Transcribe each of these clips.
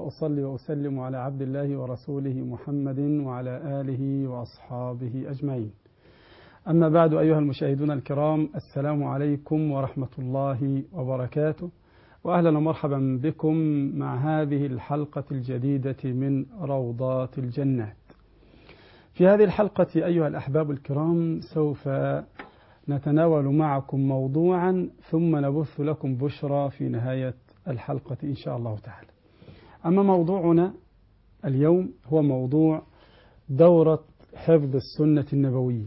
وأصلي وأسلم على عبد الله ورسوله محمد وعلى آله وأصحابه أجمعين. أما بعد، أيها المشاهدون الكرام، السلام عليكم ورحمة الله وبركاته، وأهلا ومرحبا بكم مع هذه الحلقة الجديدة من روضات الجنات. في هذه الحلقة أيها الأحباب الكرام سوف نتناول معكم موضوعا ثم نبث لكم بشرى في نهاية الحلقة إن شاء الله تعالى. أما موضوعنا اليوم هو موضوع دورة حفظ السنة النبوية،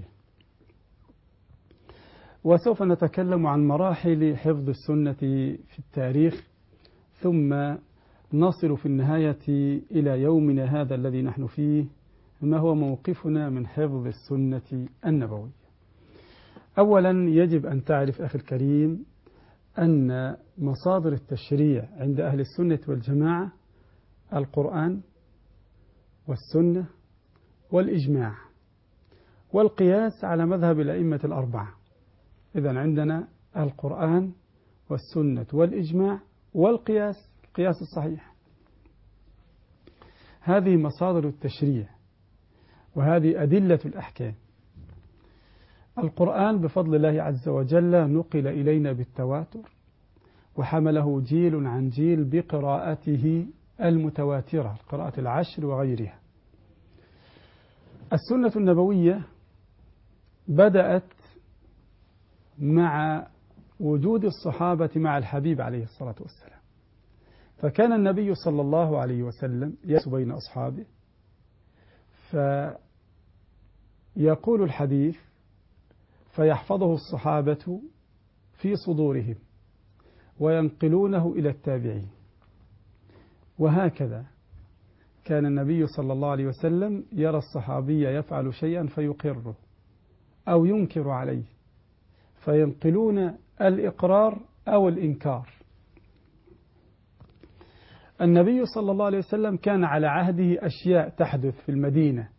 وسوف نتكلم عن مراحل حفظ السنة في التاريخ، ثم نصل في النهاية إلى يومنا هذا الذي نحن فيه، ما هو موقفنا من حفظ السنة النبوية. أولا يجب أن تعرف أخي الكريم أن مصادر التشريع عند أهل السنة والجماعة القرآن والسنة والإجماع والقياس على مذهب الأئمة الأربعة. إذن عندنا القرآن والسنة والإجماع والقياس، القياس الصحيح. هذه مصادر التشريع وهذه أدلة الأحكام. القرآن بفضل الله عز وجل نقل إلينا بالتواتر، وحمله جيل عن جيل بقراءته المتواترة، القراءة العشر وغيرها. السنة النبوية بدأت مع وجود الصحابة مع الحبيب عليه الصلاة والسلام، فكان النبي صلى الله عليه وسلم يسوي بين أصحابه فيقول الحديث فيحفظه الصحابة في صدورهم وينقلونه إلى التابعين، وهكذا كان النبي صلى الله عليه وسلم يرى الصحابي يفعل شيئا فيقره أو ينكر عليه فينقلون الإقرار أو الإنكار. النبي صلى الله عليه وسلم كان على عهده أشياء تحدث في المدينة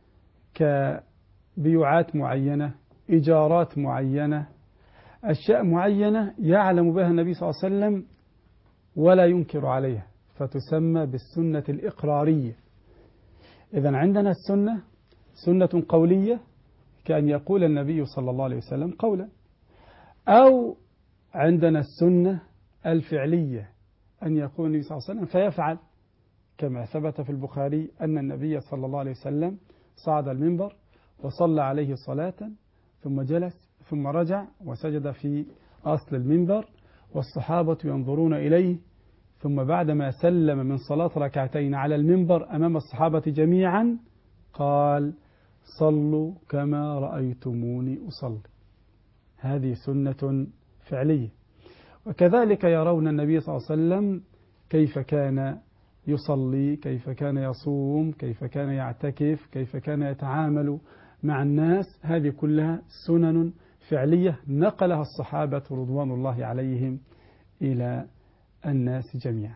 كبيوعات معينة، إيجارات معينة، أشياء معينة يعلم بها النبي صلى الله عليه وسلم ولا ينكر عليها، فتسمى بالسنة الإقرارية. إذن عندنا السنة سنة قولية كأن يقول النبي صلى الله عليه وسلم قولا، أو عندنا السنة الفعلية أن يقول النبي صلى الله عليه وسلم فيفعل، كما ثبت في البخاري أن النبي صلى الله عليه وسلم صعد المنبر وصلى عليه صلاة ثم جلس ثم رجع وسجد في أصل المنبر والصحابة ينظرون إليه، ثم بعدما سلم من صلاة ركعتين على المنبر أمام الصحابة جميعا قال: صلوا كما رأيتموني أصلي. هذه سنة فعلية. وكذلك يرون النبي صلى الله عليه وسلم كيف كان يصلي، كيف كان يصوم، كيف كان يعتكف، كيف كان يتعامل مع الناس. هذه كلها سنن فعلية نقلها الصحابة رضوان الله عليهم إلى الناس جميعا.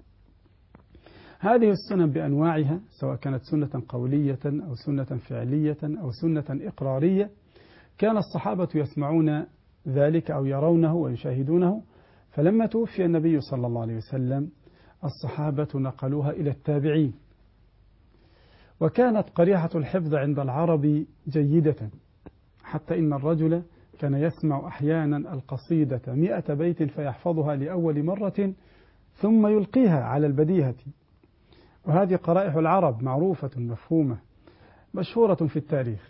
هذه السنن بأنواعها سواء كانت سنة قولية أو سنة فعلية أو سنة إقرارية، كان الصحابة يسمعون ذلك أو يرونه ويشاهدونه، فلما توفي النبي صلى الله عليه وسلم الصحابة نقلوها إلى التابعين، وكانت قريحة الحفظ عند العرب جيدة، حتى إن الرجل كان يسمع أحيانا القصيدة 100 بيت فيحفظها لأول مرة ثم يلقيها على البديهة. وهذه قرائح العرب معروفة مفهومة مشهورة في التاريخ.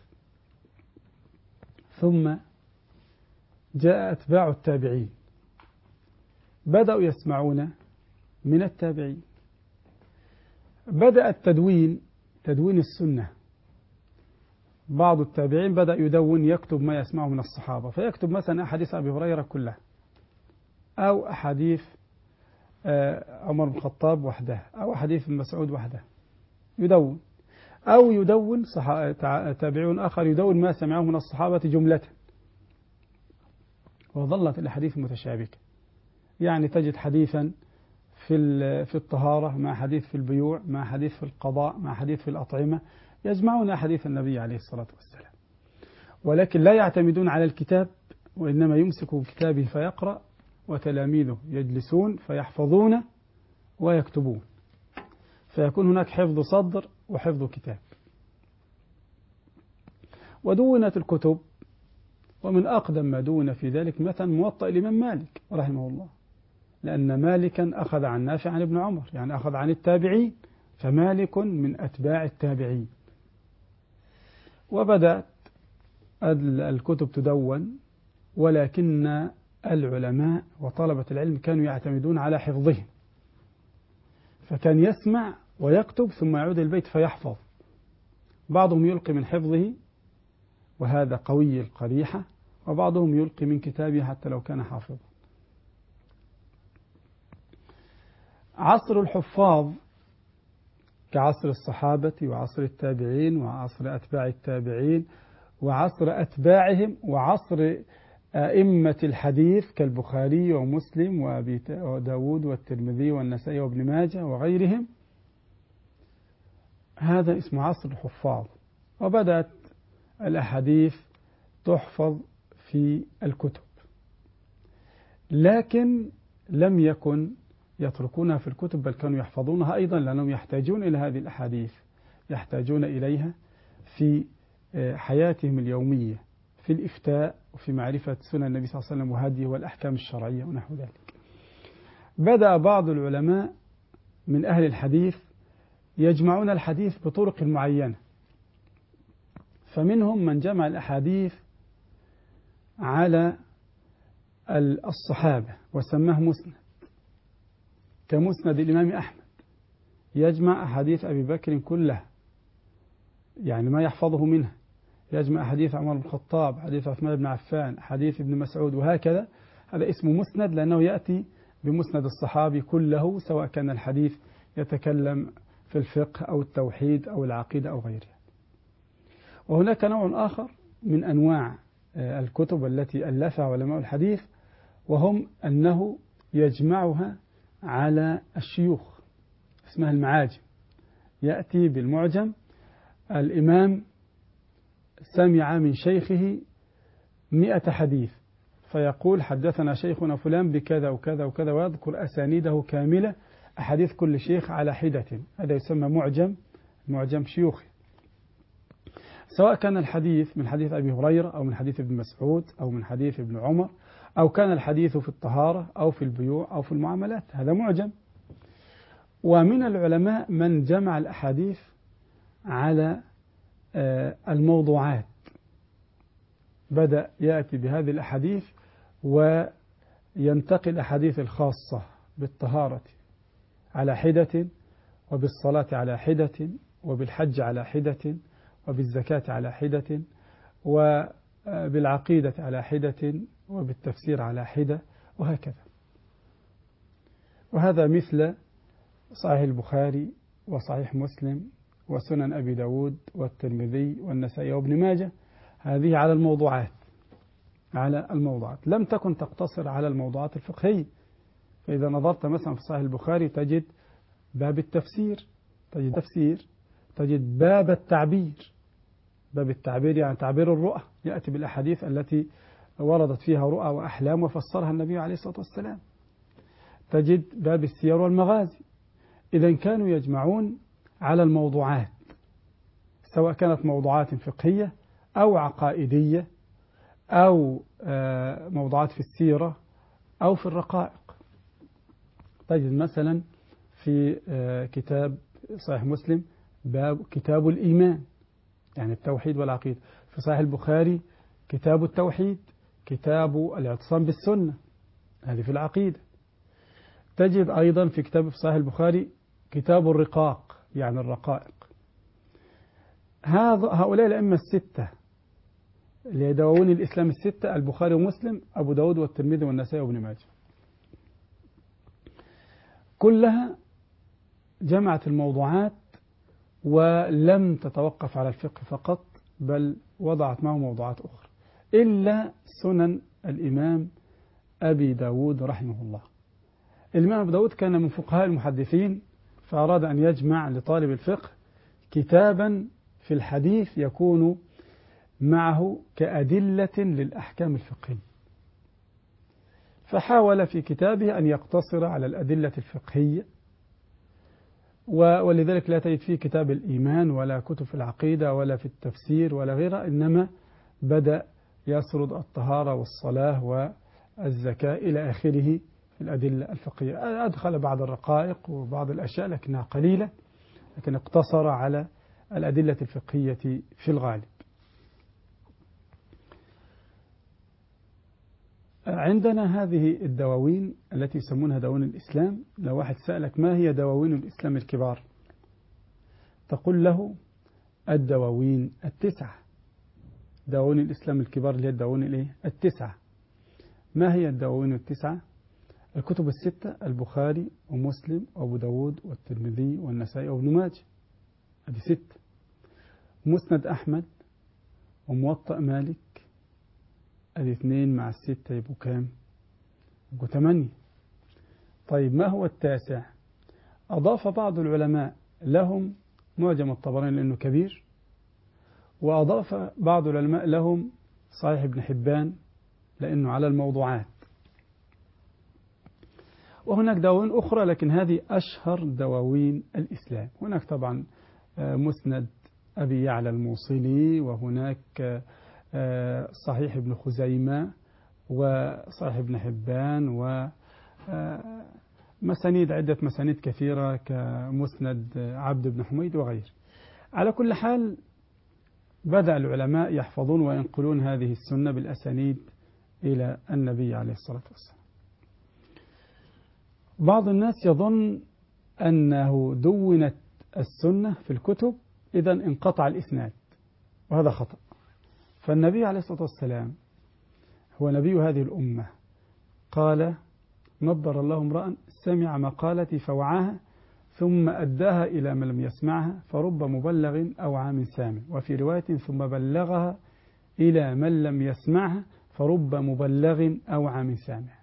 ثم جاء أتباع التابعين بدأوا يسمعون من التابعين، بدأ تدوين السنة. بعض التابعين بدأ يدون، يكتب ما يسمعه من الصحابة، فيكتب مثلا أحاديث أبي هريرة كلها أو أحاديث عمر بن الخطاب وحدها أو أحاديث ابن مسعود وحدها يدون، أو يدون تابعون آخر يدون ما سمعه من الصحابة جملة، وظلت الأحاديث متشابكة. يعني تجد حديثا في الطهارة مع حديث في البيوع مع حديث في القضاء مع حديث في الأطعمة، يجمعون أحاديث النبي عليه الصلاة والسلام، ولكن لا يعتمدون على الكتاب، وإنما يمسك بكتابه فيقرأ، وتلاميذه يجلسون فيحفظون ويكتبون. فيكون هناك حفظ صدر وحفظ كتاب. ودونت الكتب، ومن أقدم ما دون في ذلك مثلا موطأ الإمام مالك رحمه الله، لأن مالكا أخذ عن نافع عن ابن عمر، يعني أخذ عن التابعين، فمالك من أتباع التابعين. وبدأت الكتب تدون، ولكن العلماء وطلبة العلم كانوا يعتمدون على حفظهم، فكان يسمع ويكتب ثم يعود البيت فيحفظ. بعضهم يلقي من حفظه وهذا قوي القريحة، وبعضهم يلقي من كتابه حتى لو كان حافظا. عصر الحفاظ كعصر الصحابة وعصر التابعين وعصر أتباع التابعين وعصر أتباعهم وعصر أئمة الحديث كالبخاري ومسلم وأبي داود والترمذي والنسائي وابن ماجه وغيرهم، هذا اسمه عصر الحفاظ. وبدأت الأحاديث تحفظ في الكتب، لكن لم يكن يتركونها في الكتب، بل كانوا يحفظونها أيضا، لأنهم يحتاجون إلى هذه الأحاديث، يحتاجون إليها في حياتهم اليومية، في الإفتاء وفي معرفة سنن النبي صلى الله عليه وسلم وهديه والأحكام الشرعية ونحو ذلك. بدأ بعض العلماء من أهل الحديث يجمعون الحديث بطرق معينة، فمنهم من جمع الأحاديث على الصحابة وسماه مسند، كمسند الإمام أحمد، يجمع أحاديث أبي بكر كلها، يعني ما يحفظه منها، يجمع أحاديث عمر بن الخطاب، حديث عثمان بن عفان، حديث ابن مسعود، وهكذا. هذا اسمه مسند لأنه يأتي بمسند الصحابي كله، سواء كان الحديث يتكلم في الفقه أو التوحيد أو العقيدة أو غيرها. وهناك نوع آخر من أنواع الكتب التي ألفها علماء الحديث، وهم أنه يجمعها على الشيوخ، اسمها المعاجم. يأتي بالمعجم، الإمام سمع من شيخه 100 حديث، فيقول حدثنا شيخنا فلان بكذا وكذا وكذا، ويذكر أسانيده كاملة، أحاديث كل شيخ على حدة. هذا يسمى معجم شيوخي، سواء كان الحديث من حديث أبي هريرة أو من حديث ابن مسعود أو من حديث ابن عمر، أو كان الحديث في الطهارة أو في البيوع أو في المعاملات، هذا معجم. ومن العلماء من جمع الأحاديث على الموضوعات، بدأ يأتي بهذه الأحاديث وينتقل الأحاديث الخاصة بالطهارة على حدة، وبالصلاة على حدة، وبالحج على حدة، وبالزكاة على حدة، وبالعقيدة على حدة، وبالتفسير على حدة، وهكذا. وهذا مثل صحيح البخاري وصحيح مسلم وسنن أبي داود والترمذي والنسائي وابن ماجه، هذه على الموضوعات. لم تكن تقتصر على الموضوعات الفقهية، فإذا نظرت مثلا في صحيح البخاري تجد باب التفسير، تجد باب التعبير يعني تعبير الرؤى، يأتي بالأحاديث التي وردت فيها رؤى وأحلام وفسرها النبي عليه الصلاة والسلام. تجد باب السير والمغازي. إذا كانوا يجمعون على الموضوعات، سواء كانت موضوعات فقهية أو عقائدية أو موضوعات في السيرة أو في الرقائق. تجد مثلا في كتاب صحيح مسلم باب كتاب الإيمان، يعني التوحيد والعقيدة. في صحيح البخاري كتاب التوحيد، كتاب الاعتصام بالسنة، هذه في العقيدة. تجد أيضا في كتاب في صحيح البخاري كتاب الرقاق، يعني الرقائق. هؤلاء الأئمة الستة اللي يدعون الإسلام الستة، البخاري ومسلم أبو داود والترمذي والنسائي وابن ماجه، كلها جمعت الموضوعات ولم تتوقف على الفقه فقط، بل وضعت معه موضوعات أخرى، إلا سنن الإمام أبي داود رحمه الله. الإمام أبو داود كان من فقهاء المحدثين، فأراد أن يجمع لطالب الفقه كتابا في الحديث يكون معه كأدلة للأحكام الفقهية، فحاول في كتابه أن يقتصر على الأدلة الفقهية ولذلك لا تجد فيه كتاب الإيمان ولا كتب في العقيدة ولا في التفسير ولا غيرها، إنما بدأ يسرد الطهارة والصلاة والزكاة إلى آخره في الأدلة الفقهية. أدخل بعض الرقائق وبعض الأشياء لكنها قليلة، لكن اقتصر على الأدلة الفقهية في الغالب. عندنا هذه الدواوين التي يسمونها دواوين الإسلام. لو واحد سألك ما هي دواوين الإسلام الكبار، تقول له الدواوين التسعة. دواوين الإسلام الكبار اللي هي الدواوين التسعة. ما هي الدواوين التسعة؟ الكتب الستة: البخاري ومسلم وأبو داود والترمذي والنسائي وابن ماجه، هذه ستة. مسند أحمد وموطأ مالك، الاثنين مع الستة يبقوا كام؟ يبقوا 8. طيب ما هو التاسع؟ أضاف بعض العلماء لهم معجم الطبراني لأنه كبير، وأضاف بعض العلماء لهم صحيح ابن حبان لأنه على الموضوعات. وهناك دواوين أخرى لكن هذه أشهر دواوين الإسلام. هناك طبعا مسند أبي يعلى الموصلي، وهناك صحيح ابن خزيمة وصحيح ابن حبان، ومسانيد عدة مسانيد كثيرة كمسند عبد بن حميد وغيره. على كل حال بدأ العلماء يحفظون وينقلون هذه السنة بالأسانيد إلى النبي عليه الصلاة والسلام. بعض الناس يظن أنه دونت السنة في الكتب إذا انقطع الإسناد، وهذا خطأ. فالنبي عليه الصلاة والسلام هو نبي هذه الأمة، قال: نضر الله امرأ سمع مقالتي فوعاها ثم أداها إلى من لم يسمعها فرب مبلغ أو عام سامع، وفي رواية ثم بلغها إلى من لم يسمعها فرب مبلغ أو عام سامع.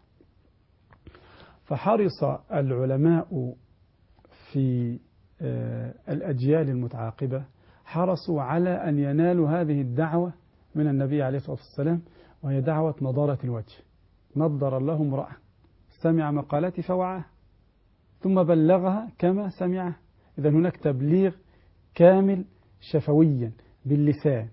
فحرص العلماء في الأجيال المتعاقبة، حرصوا على أن ينالوا هذه الدعوة من النبي عليه الصلاة والسلام، وهي دعوة نضارة الوجه. نضر الله امرأ سمع مقالتي فوعاها ثم بلغها كما سمعها. إذا هناك تبليغ كامل شفويا باللسان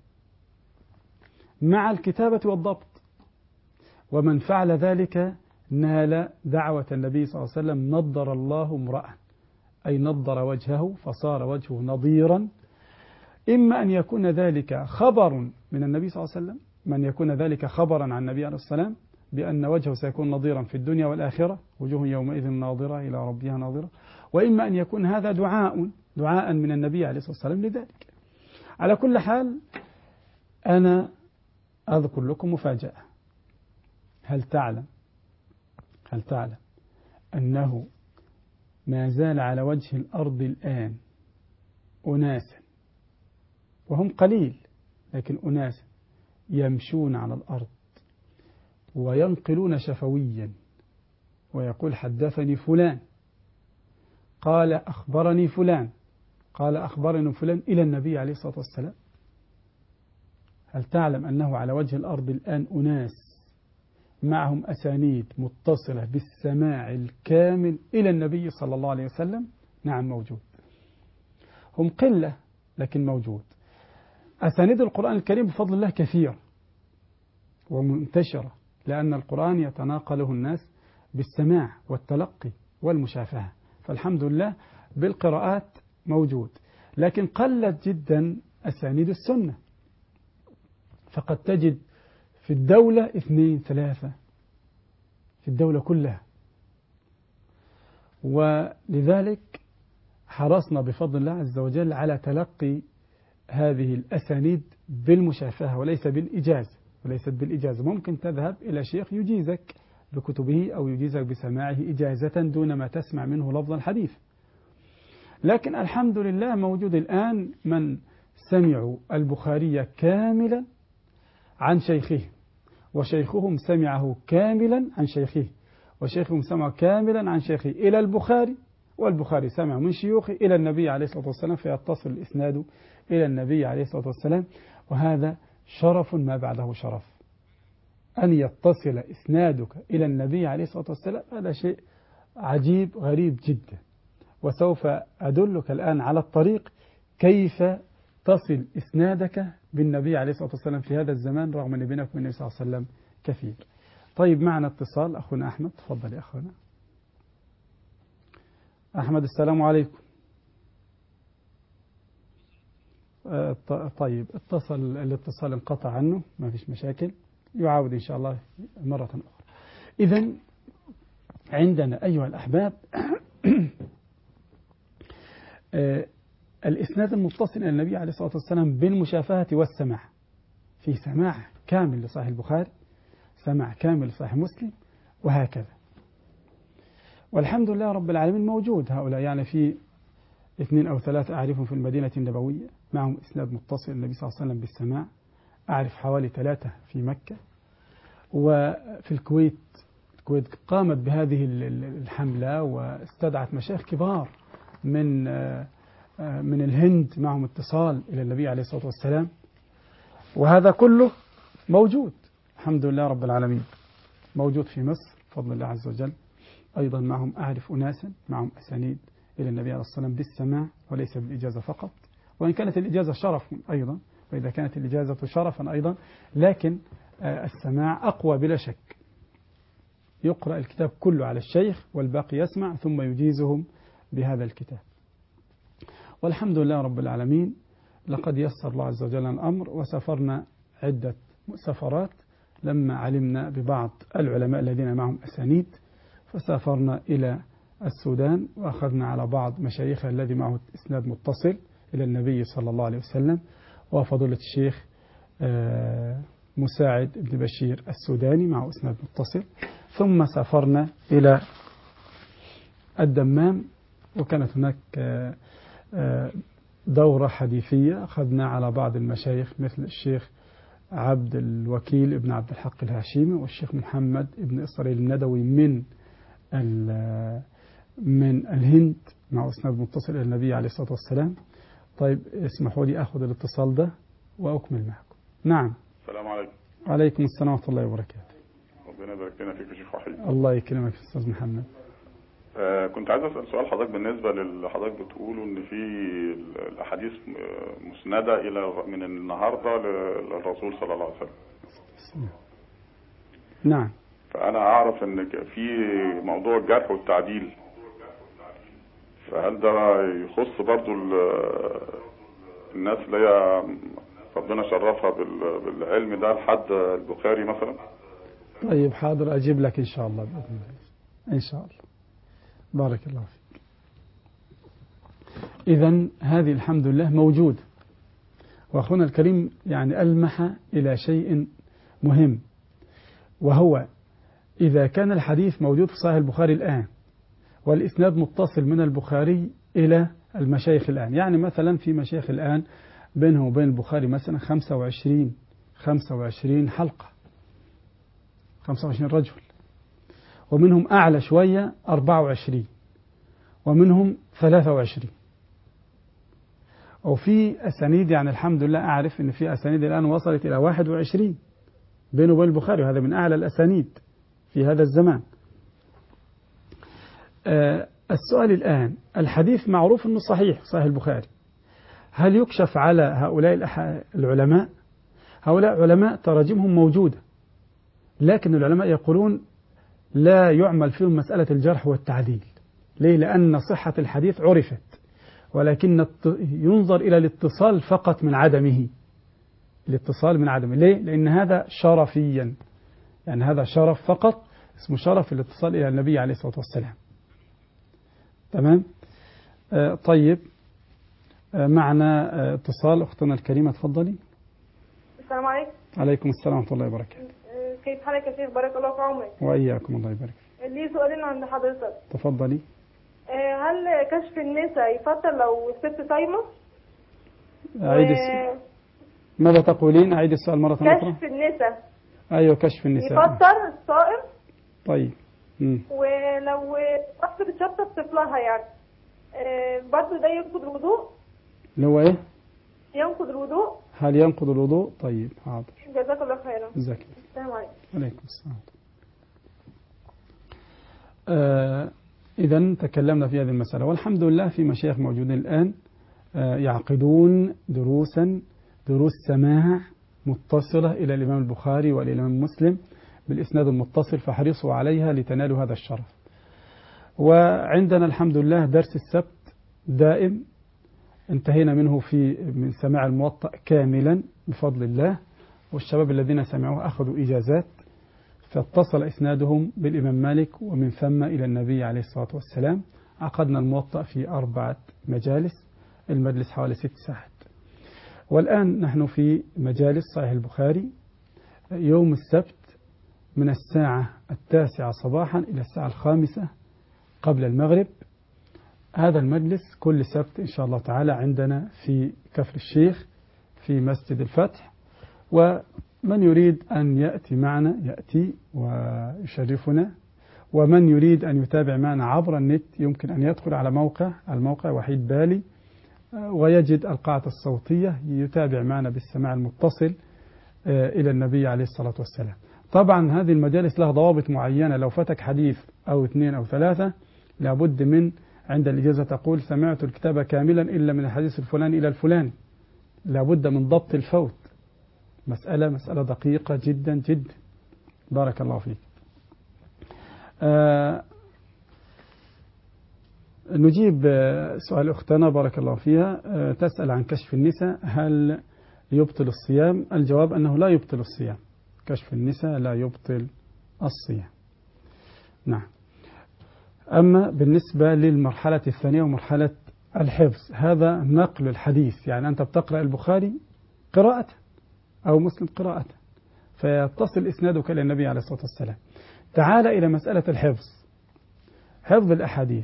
مع الكتابة والضبط، ومن فعل ذلك نال دعوة النبي صلى الله عليه وسلم: نضر الله امرأ، أي نضر وجهه فصار وجهه نضيرا. إما أن يكون ذلك خبر من النبي صلى الله عليه وسلم، من يكون ذلك خبرا عن النبي عليه الصلاة والسلام بأن وجهه سيكون نضيرا في الدنيا والآخرة، وجوه يومئذ ناظرة إلى ربها ناظرة. وإما أن يكون هذا دعاء من النبي عليه الصلاة والسلام لذلك. على كل حال أنا أذكر لكم مفاجأة. هل تعلم أنه ما زال على وجه الأرض الآن أناسا، وهم قليل لكن أناسا، يمشون على الأرض وينقلون شفويا ويقول: حدثني فلان، قال أخبرني فلان، قال أخبرني فلان، إلى النبي عليه الصلاة والسلام. هل تعلم أنه على وجه الأرض الآن أناس معهم أسانيد متصلة بالسماع الكامل إلى النبي صلى الله عليه وسلم؟ نعم موجود. هم قلة لكن موجود. أسانيد القرآن الكريم بفضل الله كثير ومنتشرة، لأن القرآن يتناقله الناس بالسماع والتلقي والمشافهة، فالحمد لله بالقراءات موجود. لكن قلت جدا أسانيد السنة، فقد تجد في الدولة 2 3 في الدولة كلها. ولذلك حرصنا بفضل الله عز وجل على تلقي هذه الأسانيد بالمشافهة وليست بالإجازة. ممكن تذهب إلى شيخ يجيزك بكتبه أو يجيزك بسماعه إجازة دون ما تسمع منه لفظ الحديث. لكن الحمد لله موجود الآن من سمعوا البخاري كاملا عن شيخه، وشيخهم سمعه كاملا عن شيخه، وشيخهم سمع كاملا عن شيخه إلى البخاري، والبخاري سمع من شيوخه إلى النبي عليه الصلاة والسلام، فيتصل الإسناد إلى النبي عليه الصلاة والسلام. وهذا شرف ما بعده شرف، أن يتصل إسنادك إلى النبي عليه الصلاة والسلام. هذا شيء عجيب غريب جدا، وسوف أدلك الآن على الطريق كيف تصل إسنادك بالنبي عليه الصلاة والسلام في هذا الزمان، رغم أن بينك وبين النبي صلى الله عليه وسلم كثير. طيب معنا اتصال، أخونا أحمد، تفضل يا أخونا أحمد. السلام عليكم. طيب الاتصال انقطع عنه، ما فيش مشاكل، يعاود إن شاء الله مرة أخرى. إذن عندنا أيها الأحباب الإسناد المتصل إلى النبي عليه الصلاة والسلام بالمشافهة والسماع، في سماع كامل لصحيح البخاري، سماع كامل لصحيح مسلم، وهكذا. والحمد لله رب العالمين موجود هؤلاء، يعني في 2 أو 3 أعرفهم في المدينة النبوية معهم إسناد متصل النبي صلى الله عليه وسلم بالسماع، أعرف حوالي 3 في مكة. وفي الكويت قامت بهذه الحملة واستدعت مشايخ كبار من الهند معهم اتصال إلى النبي عليه الصلاة والسلام، وهذا كله موجود الحمد لله رب العالمين، موجود في مصر بفضل الله عز وجل. أيضا معهم أعرف أناسا معهم أسانيد إلى النبي عليه الصلاة والسلام بالسماع وليس بالإجازة فقط، وإن كانت الإجازة شرف أيضا، وإذا كانت الإجازة شرفا أيضا، لكن السماع أقوى بلا شك. يقرأ الكتاب كله على الشيخ والباقي يسمع ثم يجيزهم بهذا الكتاب. والحمد لله رب العالمين لقد يسر الله عز وجل الأمر، وسافرنا عدة سفرات لما علمنا ببعض العلماء الذين معهم أسانيد، فسافرنا إلى السودان وأخذنا على بعض مشايخها الذي معه إسناد متصل إلى النبي صلى الله عليه وسلم، وفضيلة الشيخ مساعد بن بشير السوداني معه إسناد متصل. ثم سافرنا إلى الدمام، وكانت هناك دورة حديثية أخذنا على بعض المشايخ مثل الشيخ عبد الوكيل ابن عبد الحق الهاشمي، والشيخ محمد ابن إسرائيل الندوي من الهند مع إسناد متصل إلى النبي عليه الصلاة والسلام. طيب اسمحوا لي أخذ الاتصال ده وأكمل معكم. نعم. السلام عليكم. وعليكم السلام ورحمة الله وبركاته. ربنا يبارك لنا فيك يا شيخ وحيد. الله يكرمك يا أستاذ محمد. كنت عايز أسأل سؤال حضرتك بالنسبة لحضرتك بتقولوا إن في الأحاديث مسندة إلى من النهاردة للرسول صلى الله عليه وسلم. نعم. فأنا أعرف إن في موضوع الجرح والتعديل، فهل ده يخص برضو الناس اللي هي ربنا شرفها بالعلم ده لحد البخاري مثلا؟ طيب حاضر، أجيب لك إن شاء الله بإذن الله، إن شاء الله. بارك الله فيك. إذن هذه الحمد لله موجود. وأخونا الكريم يعني ألمح إلى شيء مهم، وهو إذا كان الحديث موجود في صحيح البخاري الآن والإسناد متصل من البخاري إلى المشايخ الآن، يعني مثلا في مشايخ الآن بينه وبين البخاري مثلا 25 حلقة، 25 رجل، ومنهم أعلى شوية 24، ومنهم 23، وفي أسانيد يعني الحمد لله أعرف أن في أسانيد الآن وصلت إلى 21 بينه وبين البخاري، وهذا من أعلى الأسانيد في هذا الزمان. السؤال الآن، الحديث معروف أنه صحيح البخاري، هل يكشف على هؤلاء العلماء؟ هؤلاء علماء تراجمهم موجودة، لكن العلماء يقولون لا يعمل فيهم مسألة الجرح والتعديل. ليه؟ لأن صحة الحديث عرفت، ولكن ينظر إلى الاتصال فقط من عدمه، الاتصال من عدمه. ليه؟ لأن هذا شرفيا، يعني هذا شرف فقط، اسمه شرف الاتصال إلى النبي عليه الصلاة والسلام. تمام؟ طيب معنا اتصال، أختنا الكريمة تفضلي. السلام عليكم. عليكم السلام ورحمة الله وبركاته. كيف حالك يا شيخ؟ بارك الله في عمرك. وإياكم، الله يبارك فيك. لي سؤالين عند حضرتك. تفضلي. هل كشف النساء يفضل لو الست صايمة؟ أعيد السؤال. ماذا تقولين؟ أعيد السؤال مرة أخرى. كشف النساء. أيوة، كشف النساء يفضل الصائم. طيب. ولو واحدة بتشطف طفلها يعني برضه ده ينقض الوضوء؟ اللي هو إيه؟ ينقض الوضوء. هل ينقض الوضوء؟ طيب حاضر. جزاك الله خيرا. جزاك الله. السلام عليكم. عليكم السلام. إذن تكلمنا في هذه المسألة، والحمد لله في مشايخ موجودين الآن يعقدون دروس سماع متصلة إلى الإمام البخاري والإمام مسلم بالإسناد المتصل، فحرصوا عليها لتنالوا هذا الشرف. وعندنا الحمد لله درس السبت دائم، انتهينا منه من سماع الموطأ كاملا بفضل الله، والشباب الذين سمعوه أخذوا إجازات، فاتصل إسنادهم بالإمام مالك ومن ثم إلى النبي عليه الصلاة والسلام. عقدنا الموطأ في 4 مجالس، المجلس حوالي 6 ساعات. والآن نحن في مجالس صحيح البخاري يوم السبت من الساعة 9 صباحا إلى الساعة 5 قبل المغرب. هذا المجلس كل سبت إن شاء الله تعالى عندنا في كفر الشيخ في مسجد الفتح، ومن يريد أن يأتي معنا يأتي ويشرفنا، ومن يريد أن يتابع معنا عبر النت يمكن أن يدخل على الموقع وحيد بالي ويجد القاعة الصوتية، يتابع معنا بالسماع المتصل إلى النبي عليه الصلاة والسلام. طبعا هذه المجالس لها ضوابط معينة، لو فتك حديث أو 2 أو 3 لابد من عند الإجازة تقول سمعت الكتاب كاملا إلا من الحديث الفلاني إلى الفلاني، لابد من ضبط الفوت، مسألة دقيقة جدا جدا. بارك الله فيك. نجيب سؤال أختنا بارك الله فيها، تسأل عن كشف النساء هل يبطل الصيام؟ الجواب أنه لا يبطل الصيام، كشف النساء لا يبطل الصيام. نعم. أما بالنسبة للمرحلة الثانية ومرحلة الحفظ، هذا نقل الحديث، يعني أنت بتقرأ البخاري قراءة أو مسلم قراءة فيتصل إسنادك إلى النبي عليه الصلاة والسلام. تعال إلى مسألة الحفظ، حفظ الأحاديث.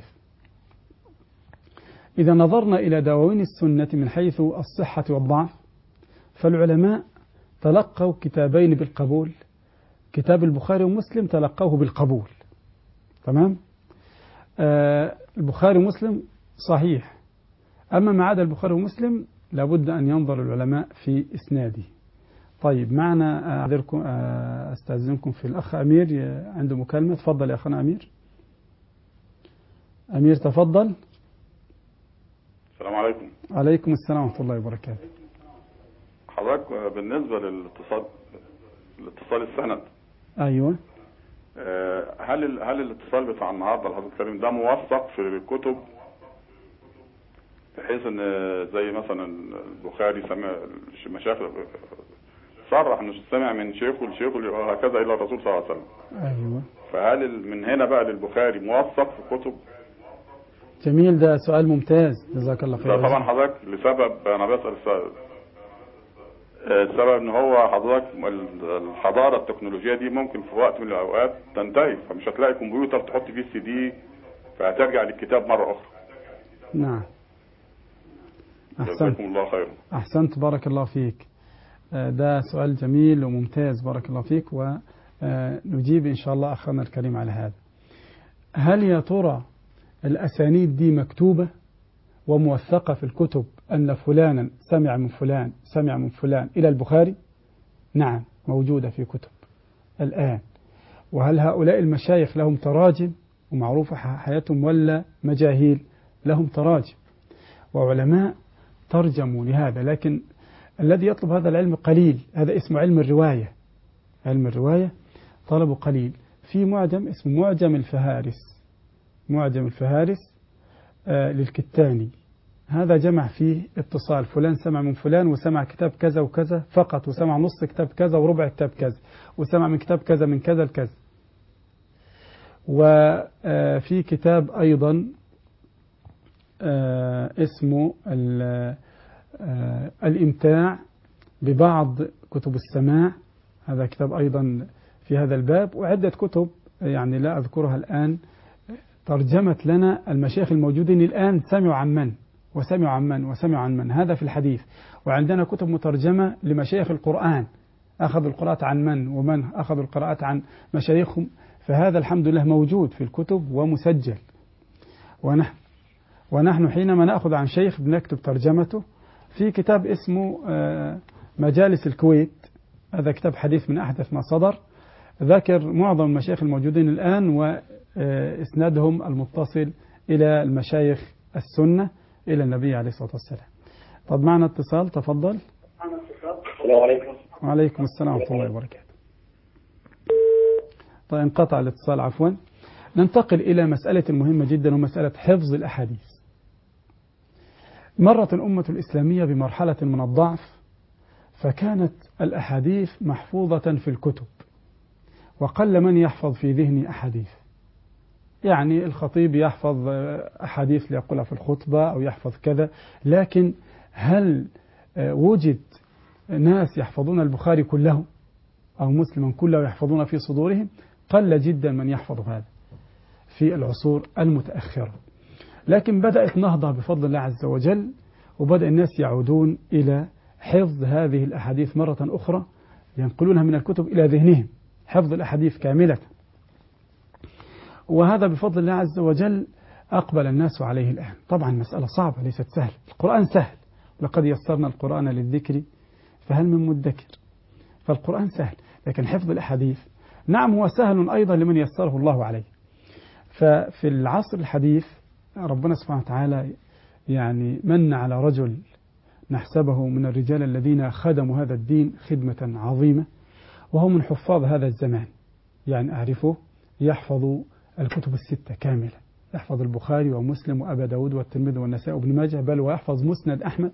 إذا نظرنا إلى دواوين السنة من حيث الصحة والضعف، فالعلماء تلقوا كتابين بالقبول، كتاب البخاري ومسلم تلقوه بالقبول، تمام؟ البخاري ومسلم صحيح، أما ما عدا البخاري ومسلم لابد أن ينظر العلماء في إسناده. طيب معنا أعذركم أستأذنكم في الأخ أمير عنده مكالمة، تفضل يا أخنا أمير. أمير تفضل. السلام عليكم. عليكم السلام ورحمة الله وبركاته. حضرتك بالنسبة للاتصال السند، أيوة، هل الاتصال بتاع النهارده الحضرتك الكريم ده موثق في الكتب، بحيث ان زي مثلا البخاري سمع مشايخ صرح انه سمع من شيخه لشيخه وهكذا الى الرسول صلى الله عليه وسلم. أيوة. فهل من هنا بقى للبخاري موثق في الكتب؟ جميل، ده سؤال ممتاز، جزاك الله خير. ده طبعا حضرتك لسبب انا بسأل السبب ان هو حضرتك الحضاره التكنولوجيه دي ممكن في وقت من الاوقات تنتهي، فمش هتلاقي كمبيوتر تحط فيه السي دي، فهترجع للكتاب مره اخرى. نعم. جزاكم الله خيرا. أحسنت بارك الله فيك. ده سؤال جميل وممتاز بارك الله فيك، ونجيب إن شاء الله أخانا الكريم على هذا. هل يا ترى الأسانيد دي مكتوبة وموثقة في الكتب أن فلانا سمع من فلان إلى البخاري؟ نعم، موجودة في كتب الآن. وهل هؤلاء المشايخ لهم تراجم ومعروفة حياتهم ولا مجاهيل؟ لهم تراجم وعلماء ترجموا لهذا، لكن الذي يطلب هذا العلم قليل، هذا اسمه علم الرواية. علم الرواية طلبه قليل. في معجم اسمه معجم الفهارس للكتاني، هذا جمع فيه اتصال فلان سمع من فلان وسمع كتاب كذا وكذا فقط، وسمع نص كتاب كذا وربع كتاب كذا، وسمع من كتاب كذا من كذا لكذا. وفي كتاب أيضا اسمه الإمتاع ببعض كتب السماع، هذا كتاب أيضا في هذا الباب، وعدة كتب يعني لا أذكرها الآن ترجمت لنا المشايخ الموجودين الآن سمعوا عن من وسمعوا عن من وسمعوا عن من، هذا في الحديث. وعندنا كتب مترجمة لمشايخ القرآن، أخذوا القراءات عن من ومن أخذوا القراءات عن مشايخهم، فهذا الحمد لله موجود في الكتب ومسجل. ونحن حينما نأخذ عن شيخ بنكتب ترجمته في كتاب اسمه مجالس الكويت، هذا كتاب حديث من أحدث ما صدر، ذكر معظم المشايخ الموجودين الآن إسنادهم المتصل إلى المشايخ السنة إلى النبي عليه الصلاة والسلام. طب معنا اتصال، تفضل. السلام عليكم. وعليكم السلام ورحمة الله وبركاته. طيب انقطع الاتصال عفوا. ننتقل إلى مسألة مهمة جدا ومسألة حفظ الأحاديث. مرت الأمة الإسلامية بمرحلة من الضعف، فكانت الأحاديث محفوظة في الكتب، وقل من يحفظ في ذهن أحاديث. يعني الخطيب يحفظ أحاديث ليقولها في الخطبة أو يحفظ كذا، لكن هل وجد ناس يحفظون البخاري كله أو مسلما كله يحفظون في صدورهم؟ قل جدا من يحفظ هذا في العصور المتأخرة. لكن بدأت نهضة بفضل الله عز وجل، وبدأ الناس يعودون إلى حفظ هذه الأحاديث مرة أخرى، ينقلونها من الكتب إلى ذهنهم، حفظ الأحاديث كاملة. وهذا بفضل الله عز وجل أقبل الناس عليه الآن. طبعا مسألة صعبة ليست سهلة، القرآن سهل، لقد يسرنا القرآن للذكر فهل من مدكر. فالقرآن سهل، لكن حفظ الأحاديث نعم هو سهل أيضا لمن يسره الله عليه. ففي العصر الحديث ربنا سبحانه وتعالى يعني من على رجل نحسبه من الرجال الذين خدموا هذا الدين خدمة عظيمة، وهو من حفاظ هذا الزمان. يعني أعرفه يحفظ الكتب الستة كاملة، يحفظ البخاري ومسلم وأبا داود والترمذي والنسائي وابن ماجه، بل ويحفظ مسند أحمد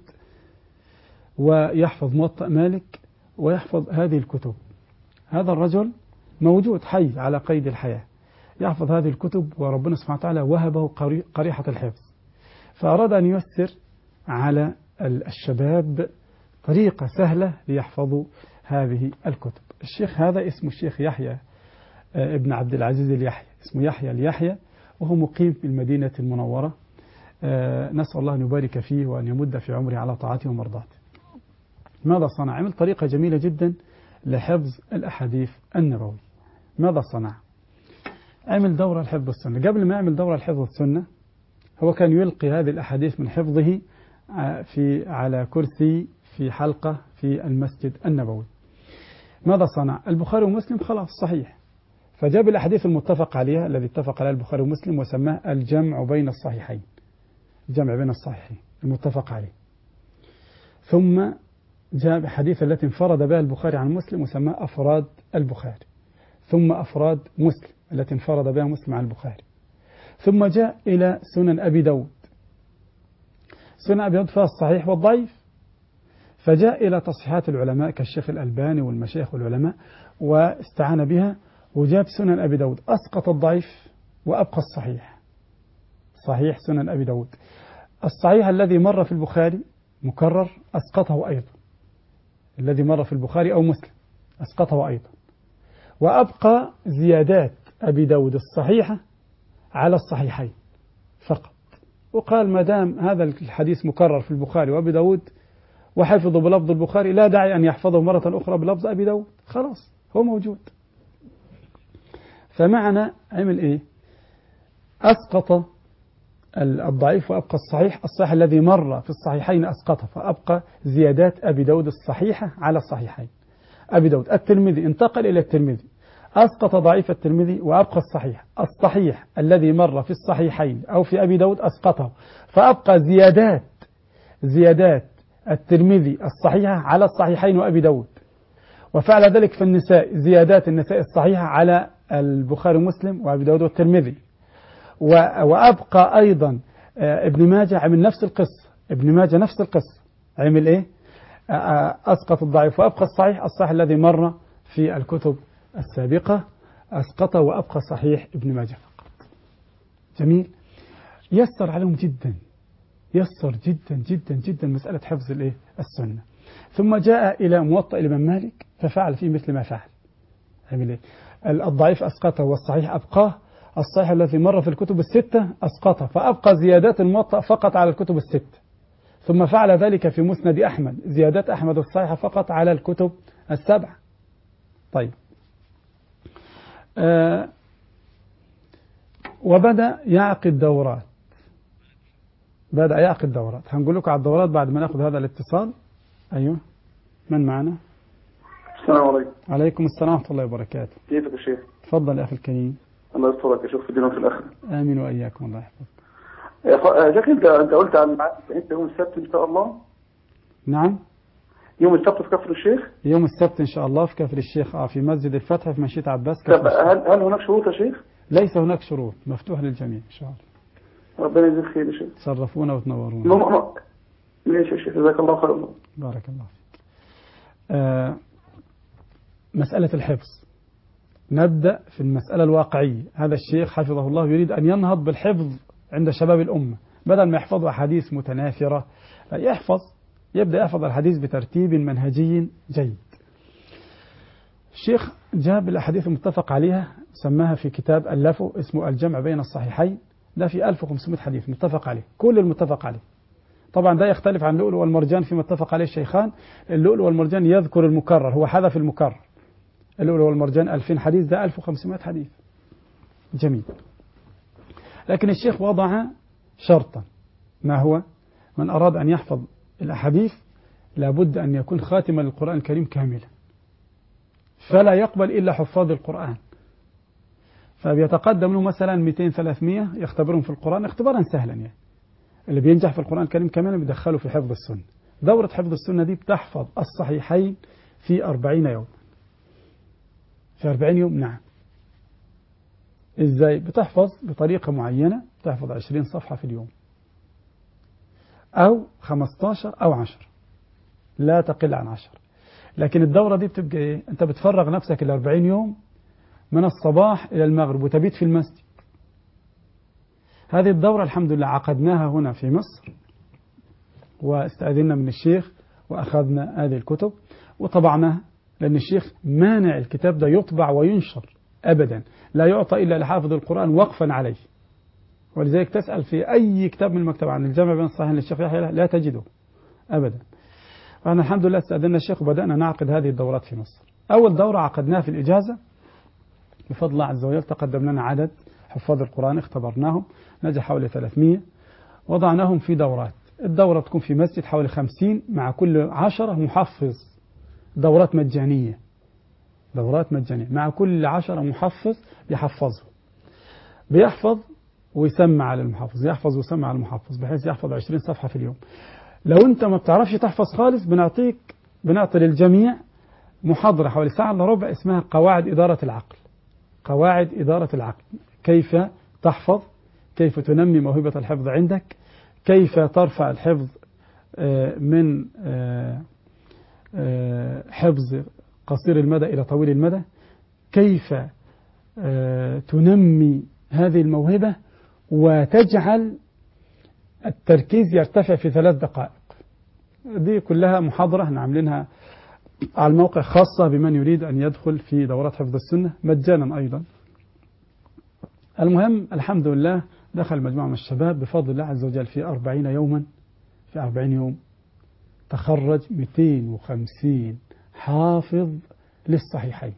ويحفظ موطأ مالك ويحفظ هذه الكتب. هذا الرجل موجود حي على قيد الحياة، يحفظ هذه الكتب، وربنا سبحانه وتعالى وهبه قريحة الحفظ، فأراد أن ييسر على الشباب طريقة سهلة ليحفظوا هذه الكتب. الشيخ هذا اسمه الشيخ يحيى ابن عبد العزيز اليحيى، اسمه يحيى اليحيى، وهو مقيم في المدينة المنورة. نسأل الله أن يبارك فيه وأن يمد في عمره على طاعته ومرضاته. ماذا صنع؟ عمل طريقة جميلة جدا لحفظ الأحاديث النبوي. ماذا صنع؟ عمل دورة لحفظ السنة. قبل ما يعمل دورة لحفظ السنة هو كان يلقي هذه الأحاديث من حفظه على كرسي في حلقة في المسجد النبوي. ماذا صنع؟ البخاري ومسلم خلاص صحيح، فجاب الأحاديث المتفق عليها الذي اتفق عليها البخاري ومسلم وسماه الجمع بين الصحيحين، الجمع بين الصحيحين المتفق عليه. ثم جاب الحديث التي انفرد بها البخاري عن مسلم وسماه أفراد البخاري، ثم أفراد مسلم التي انفرد بها مسلم عن البخاري. ثم جاء إلى سنن أبي داود. سنن أبي داود فيها الصحيح والضعيف، فجاء إلى تصحيحات العلماء كالشيخ الألباني والمشايخ والعلماء واستعان بها، وجاب سنن أبي داود أسقط الضعيف وأبقى الصحيح. صحيح سنن أبي داود، الصحيح الذي مر في البخاري مكرر أسقطه أيضا، الذي مر في البخاري أو مسلم أسقطه أيضا، وأبقى زيادات أبي داود الصحيحة على الصحيحين فقط. وقال ما دام هذا الحديث مكرر في البخاري وأبي داود وحفظه بلفظ البخاري لا داعي أن يحفظه مرة أخرى بلفظ أبي داود، خلاص هو موجود. فمعنى عمل إيه؟ أسقط الضعيف وأبقى الصحيح، الصحيح الذي مر في الصحيحين أسقطه، فأبقى زيادات أبي داود الصحيحة على الصحيحين. أبي داود الترمذي انتقل إلى الترمذي، أسقط ضعيف الترمذي وأبقى الصحيح، الصحيح الذي مر في الصحيحين أو في أبي داود أسقطه، فأبقى زيادات الترمذي الصحيحة على الصحيحين وأبي داود. وفعل ذلك في النساء، زيادات النساء الصحيحة على البخاري ومسلم وأبي داود والترمذي. وأبقى أيضا ابن ماجه عمل نفس القصة، ابن ماجه نفس القصة، عمل إيه؟ أسقط الضعيف وأبقى الصحيح، الصحيح الذي مر في الكتب السابقة أسقطه وأبقى صحيح ابن ماجه فقط. جميل، يسر عليهم جدا، يسر جدا جدا جدا مسألة حفظ الإيه؟ السنة. ثم جاء إلى موطأ الإمام مالك ففعل فيه مثل ما فعل، عمل إيه؟ الضعيف أسقطه والصحيح أبقاه، الصحيح الذي مر في الكتب الستة أسقطه، فأبقى زيادات الموطأ فقط على الكتب الستة. ثم فعل ذلك في مسند أحمد، زيادات أحمد الصحيحة فقط على الكتب السبع. طيب، وبدأ يعقد دورات، هنقول لكم على الدورات بعد ما ناخذ هذا الاتصال. أيوه، من معنا؟ السلام عليكم. عليكم السلام ورحمة الله وبركاته. كيفك يا شيخ؟ تفضل يا أخي الكريم. الله يسترك يا شيخ في الدنيا وفي الآخرة. آمين وإياكم، الله يحفظك. يا شيخ أنت قلت عن أنت يوم السبت إن شاء الله. نعم، يوم السبت في كفر الشيخ. يوم السبت إن شاء الله في كفر الشيخ، في مسجد الفتح في مشية عباس. طب هل هناك شروط يا شيخ؟ ليس هناك شروط، مفتوح للجميع إن شاء الله. ربنا يجزيك خير يا شيخ. تشرفونا وتنورونا. ماشي يا شيخ، جزاك الله خير. بارك الله فيك. مسألة الحفظ، نبدأ في المسألة الواقعية. هذا الشيخ حفظه الله يريد أن ينهض بالحفظ عند شباب الأمة، بدل ما يحفظوا أحاديث متناثرة يبدأ يحفظ الحديث بترتيب منهجي جيد. الشيخ جاب الأحاديث المتفق عليها، سماها في كتاب ألفه اسمه الجمع بين الصحيحين، ده في 1500 حديث متفق عليه، كل المتفق عليه. طبعا ده يختلف عن اللؤلؤ والمرجان فيما اتفق عليه الشيخان. اللؤلؤ والمرجان يذكر المكرر، هو حذف المكرر. اللؤلؤ والمرجان 2000 حديث، ده 1500 حديث. جميل. لكن الشيخ وضع شرطا، ما هو؟ من أراد أن يحفظ الأحاديث لابد أن يكون خاتما للقرآن الكريم كاملا، فلا يقبل إلا حفاظ القرآن. فبيتقدم له مثلا 200-300 يختبرهم في القرآن اختبارا سهلا، يعني اللي بينجح في القرآن الكريم كاملا بيدخله في حفظ السنة. دورة حفظ السنة دي بتحفظ الصحيحين في 40 يوم. في 40 يوم، نعم. إزاي؟ بتحفظ بطريقة معينة، بتحفظ 20 صفحة في اليوم أو 15 أو 10، لا تقل عن 10. لكن الدورة دي بتبقى إيه؟ أنت بتفرغ نفسك 40 يوم من الصباح إلى المغرب وتبيت في المسجد. هذه الدورة الحمد لله عقدناها هنا في مصر، واستأذنا من الشيخ وأخذنا هذه الكتب وطبعناها، لأن الشيخ مانع الكتاب ده يطبع وينشر أبدا، لا يعطى إلا لحافظ القرآن وقفا عليه. ولذلك تسأل في أي كتاب من المكتبة عن الجمع بين الصحيحين للشيخ يحيى لا تجده أبدا. فأنا الحمد لله استأذنا الشيخ وبدأنا نعقد هذه الدورات في مصر. أول دورة عقدناها في الإجازة بفضل الله عز وجل، تقدم لنا عدد حفاظ القرآن اختبرناهم، نجح حوالي 300، وضعناهم في دورات. الدورة تكون في مسجد حوالي 50 مع كل 10 محفظ، دورات مجانية، دورات مجانية مع كل 10 محفظ يحفظه، بيحفظ ويسمع على المحفظ، يحفظ ويسمع على المحفظ، بحيث يحفظ 20 صفحة في اليوم. لو أنت ما بتعرفش تحفظ خالص بنعطي للجميع محاضرة حوالي ساعة إلا ربع اسمها قواعد إدارة العقل. قواعد إدارة العقل، كيف تحفظ، كيف تنمي موهبة الحفظ عندك، كيف ترفع الحفظ من حفظ قصير المدى إلى طويل المدى، كيف تنمي هذه الموهبة وتجعل التركيز يرتفع في 3 دقائق. دي كلها محاضرة احنا عاملينها على الموقع خاصة بمن يريد أن يدخل في دورات حفظ السنة مجانا أيضا. المهم الحمد لله دخل مجموعة من الشباب بفضل الله عز وجل في 40 يوما، في 40 يوم تخرج 250 حافظ للصحيحين.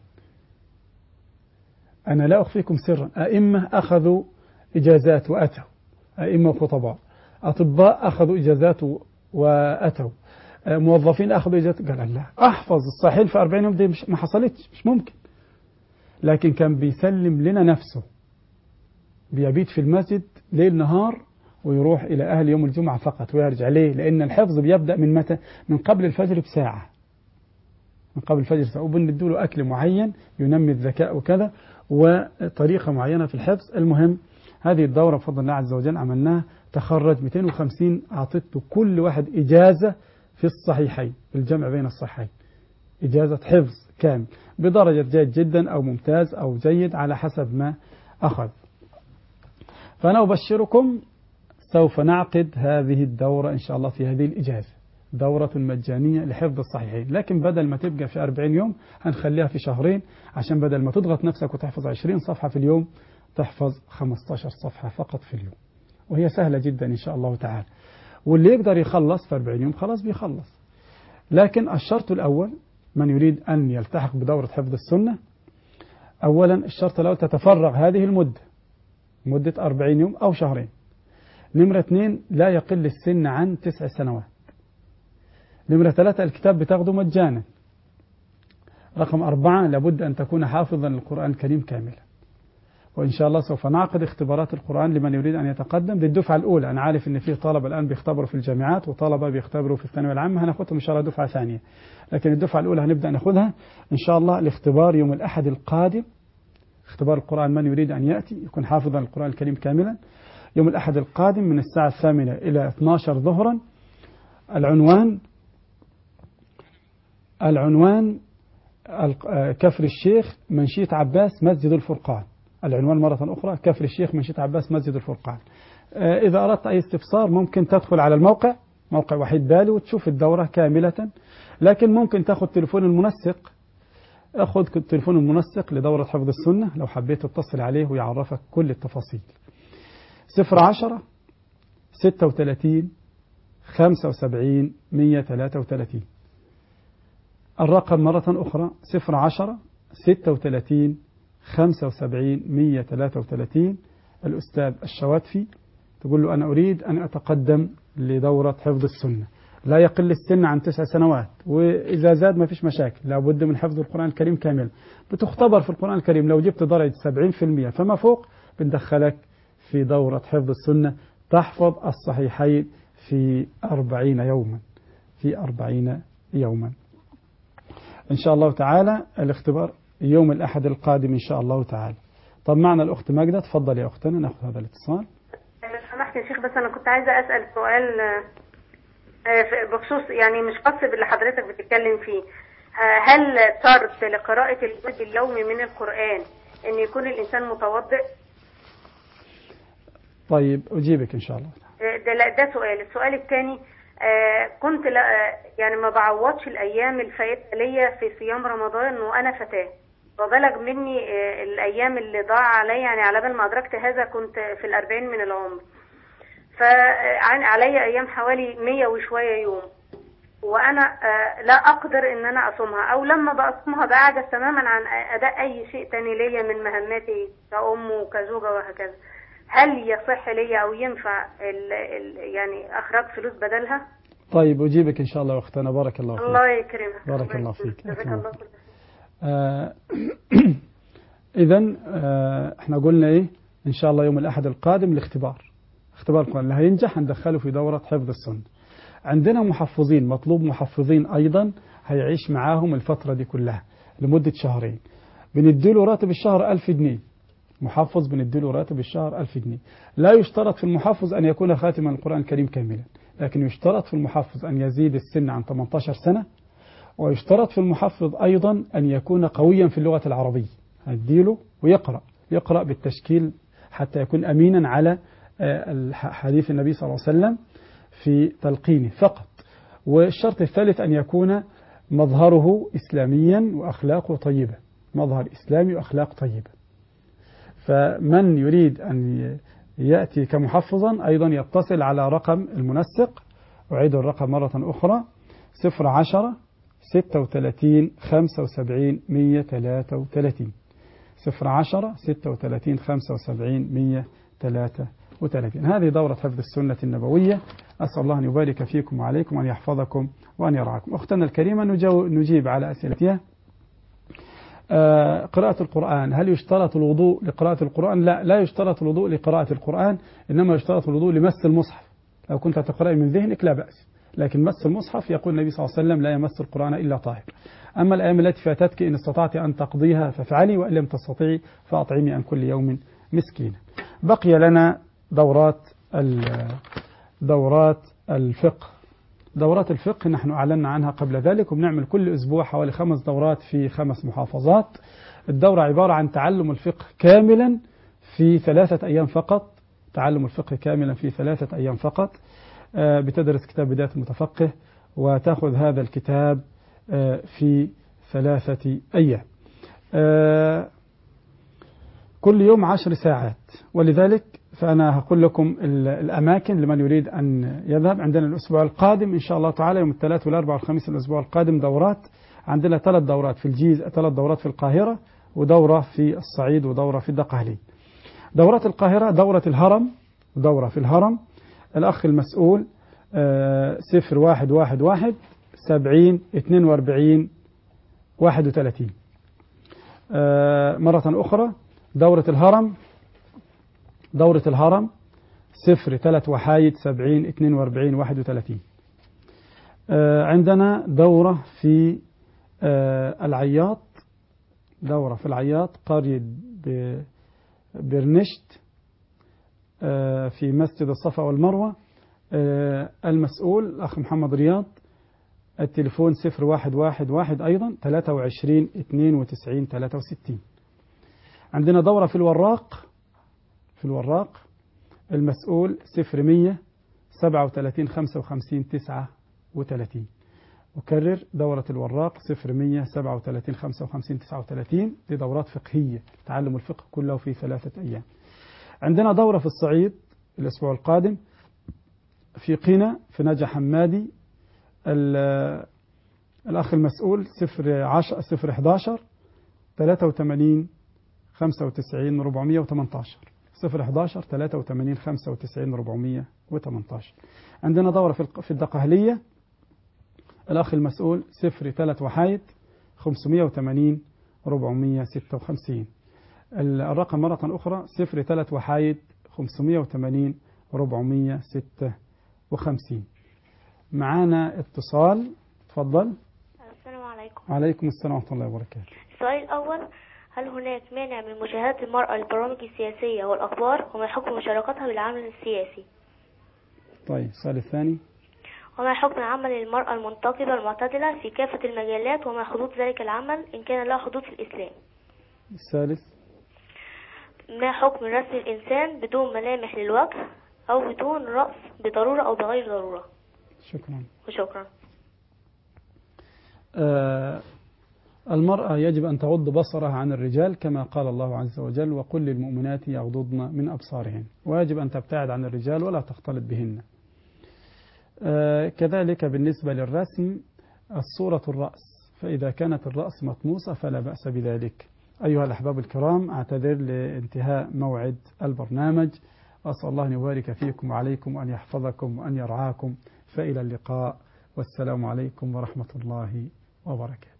أنا لا أخفيكم سرا، أئمة أخذوا إجازات وأتوا، أئمة وخطباء، أطباء أخذوا إجازات وأتوا، موظفين أخذوا إجازات. قال لا أحفظ الصحيحين في 40 يوم، دي ما حصلتش، مش ممكن. لكن كان بيسلم لنا نفسه، بيبيت في المسجد ليل نهار ويروح إلى أهل يوم الجمعة فقط ويرجع. ليه؟ لأن الحفظ بيبدأ من متى؟ من قبل الفجر بساعة، من قبل الفجر ساعة، وبندوله أكل معين ينمي الذكاء وكذا، وطريقة معينة في الحفظ. المهم هذه الدورة بفضل الله عز وجل عملناها، تخرج 250، أعطيته كل واحد إجازة في الصحيحين، الجمع بين الصحيحين، إجازة حفظ كامل بدرجة جيد جدا أو ممتاز أو جيد على حسب ما أخذ. فأنا أبشركم سوف نعقد هذه الدورة إن شاء الله في هذه الإجازة، دورة مجانية لحفظ الصحيحين، لكن بدل ما تبقى في 40 يوم هنخليها في 2 عشان بدل ما تضغط نفسك وتحفظ 20 صفحة في اليوم تحفظ 15 صفحة فقط في اليوم، وهي سهلة جدا إن شاء الله تعالى. واللي يقدر يخلص في 40 يوم خلاص بيخلص. لكن الشرط الأول من يريد أن يلتحق بدورة حفظ السنة، أولا الشرط الأول تتفرغ هذه المدة، مدة 40 يوم أو 2. نمرة 2 لا يقل السن عن 9 سنوات. نمرة 3 الكتاب بتاخده مجانا. رقم 4 لابد أن تكون حافظا للقرآن الكريم كاملا. وإن شاء الله سوف نعقد اختبارات القرآن لمن يريد أن يتقدم للدفعة الأولى. أنا عارف إن في طلبة الآن بيختبروا في الجامعات وطلبة بيختبروا في الثانوية العامة، هناخدهم إن شاء الله دفعة ثانية، لكن الدفعة الأولى هنبدأ ناخدها إن شاء الله. الاختبار يوم الأحد القادم، اختبار القرآن من يريد أن يأتي يكون حافظا القرآن الكريم كاملا يوم الأحد القادم من الساعة 8 إلى 12 ظهرا. العنوان كفر الشيخ منشية عباس مسجد الفرقان. العنوان مرة أخرى كفر الشيخ منشية عباس مسجد الفرقان. إذا أردت أي استفسار ممكن تدخل على الموقع، موقع وحيد بالي، وتشوف الدورة كاملة، لكن ممكن تأخذ تليفون المنسق، أخذ تليفون المنسق لدورة حفظ السنة لو حبيت تتصل عليه ويعرفك كل التفاصيل. 010 36 75 133. الرقم مرة أخرى 010 36 75 133. الأستاذ الشواتفي تقول له أنا أريد أن أتقدم لدورة حفظ السنة، لا يقل السن عن 9 سنوات، وإذا زاد ما فيش مشاكل، لابد من حفظ القرآن الكريم كامل. بتختبر في القرآن الكريم، لو جبت درجة 70% فما فوق بندخلك في دورة حفظ السنة، تحفظ الصحيحين في 40 يوما، في 40 يوما إن شاء الله تعالى. الاختبار يوم الأحد القادم إن شاء الله تعالى. طب معنا الأخت ماجدة، تفضل يا أختنا، نأخذ هذا الاتصال. لو سمحت يا شيخ، بس أنا كنت عايزة أسأل سؤال بخصوص يعني مش خاص باللي حضرتك بتتكلم فيه. هل شرط لقراءة الجزء اليومي من القرآن أن يكون الإنسان متوضئ؟ طيب أجيبك إن شاء الله. ده سؤال. السؤال الثاني، كنت يعني ما بعوضش الأيام الفائتة ليا في صيام رمضان وأنا فتاة، وبلغ مني الأيام اللي ضاع علي، يعني على بال ما أدركت هذا كنت في 40 من العمر، فعلي أيام حوالي 100 وشوية يوم، وأنا لا أقدر إن أنا أصومها، أو لما بأصومها بعجز تماما عن أداء أي شيء تاني ليا من مهماتي كأم وكزوجة وهكذا. هل يصح لي أو ينفع يعني أخرج فلوس بدلها؟ طيب أجيبك إن شاء الله أختنا، بارك الله فيك. الله يكرمك. بارك الله فيك. جزاك الله خير. إذن احنا قلنا إيه إن شاء الله يوم الأحد القادم الاختبار، اختبار القرآن اللي هينجح هندخله في دورة حفظ السنة. عندنا محفظين، مطلوب محفظين أيضا هيعيش معاهم الفترة دي كلها لمدة شهرين، بنديله راتب الشهر 1000 جنيه. محفظ بنديله راتب الشهر 1000 جنيه. لا يشترط في المحفظ أن يكون خاتما القرآن الكريم كاملا، لكن يشترط في المحفظ أن يزيد السن عن 18 سنة، ويشترط في المحفظ أيضا أن يكون قويا في اللغة العربية. هديله ويقرأ بالتشكيل حتى يكون أمينا على حديث النبي صلى الله عليه وسلم في تلقينه فقط. والشرط الثالث أن يكون مظهره إسلاميا وأخلاقه طيبة، مظهر إسلامي وأخلاق طيبة. فمن يريد أن يأتي كمحفظا أيضا يتصل على رقم المنسق، أعيد الرقم مرة أخرى 010 36 75 133 010 36 75 133. هذه دورة حفظ السنة النبوية. أسأل الله أن يبارك فيكم وعليكم وأن يحفظكم وأن يرعاكم. أختنا الكريمة نجيب على أسئلتها. قراءة القرآن، هل يشترط الوضوء لقراءة القرآن؟ لا يشترط الوضوء لقراءة القرآن، إنما يشترط الوضوء لمس المصحف. لو كنت تقرأ من ذهنك لا بأس، لكن مس المصحف يقول النبي صلى الله عليه وسلم لا يمس القرآن إلا طاهر. أما الأيام التي فاتتك إن استطعت أن تقضيها فافعلي، وإن لم تستطيعي فأطعمي عن كل يوم مسكينا. بقي لنا دورات الفقه. دورات الفقه نحن أعلنا عنها قبل ذلك، وبنعمل كل أسبوع حوالي 5 دورات في 5 محافظات. الدورة عبارة عن تعلم الفقه كاملا في 3 أيام فقط، تعلم الفقه كاملا في 3 أيام فقط. بتدرس كتاب بداية المتفقه وتأخذ هذا الكتاب في 3 أيام، كل يوم 10 ساعات. ولذلك فأنا هقول لكم الأماكن لمن يريد أن يذهب. عندنا الأسبوع القادم إن شاء الله تعالى يوم الثلاث والأربع والخميس الأسبوع القادم دورات. عندنا 3 دورات في الجيزة، 3 دورات في القاهرة، ودورة في الصعيد، ودورة في الدقهلي. دورات القاهرة دورة الهرم، ودورة في الهرم. الأخ المسؤول 0111 70 42 31. مرة أخرى دورة الهرم 03 وحايد 70 42 31. عندنا دورة في العياط، دورة في العياط قرية برنشت في مسجد الصفا والمروة. المسؤول الأخ محمد رياض. التليفون 0111 أيضا 23 92 63. عندنا دورة في الوراق المسؤول 0100 37 55 39. أكرر دورة الوراق 0100 37 55 39. دي دورات فقهية، تعلم الفقه كله في 3 أيام. عندنا دورة في الصعيد الأسبوع القادم في قنا في نجا حمادي. الأخ المسؤول 011 83 95 418 011 83 95 418. عندنا دورة في الدقهلية الأخ المسؤول 03 وحايد 580 456. الرقم مرة أخرى 03 وحايد 580 456. معانا اتصال، تفضل. السلام عليكم. وعليكم السلام ورحمة الله وبركاته. السؤال الأول: هل هناك مانع من مشاهدة المرأة للبرامج السياسية والأخبار، وما حكم مشاركتها بالعمل السياسي؟ طيب، السؤال الثاني: وما حكم عمل المرأة المنتقبة المعتدلة في كافة المجالات، وما حدود ذلك العمل إن كان له حدود في الإسلام؟ الثالث: ما حكم رسم الإنسان بدون ملامح للوجه أو بدون رأس بضرورة أو بغير ضرورة؟ شكرا. وشكرا. المرأة يجب أن تغض بصرها عن الرجال كما قال الله عز وجل: وقل للمؤمنات يغضضن من أبصارهن. ويجب أن تبتعد عن الرجال ولا تختلط بهن. كذلك بالنسبة للرسم الصورة الرأس، فإذا كانت الرأس مطموسة فلا بأس بذلك. أيها الأحباب الكرام، أعتذر لانتهاء موعد البرنامج. أسأل الله أن يبارك فيكم وعليكم وأن يحفظكم وأن يرعاكم. فإلى اللقاء، والسلام عليكم ورحمة الله وبركاته.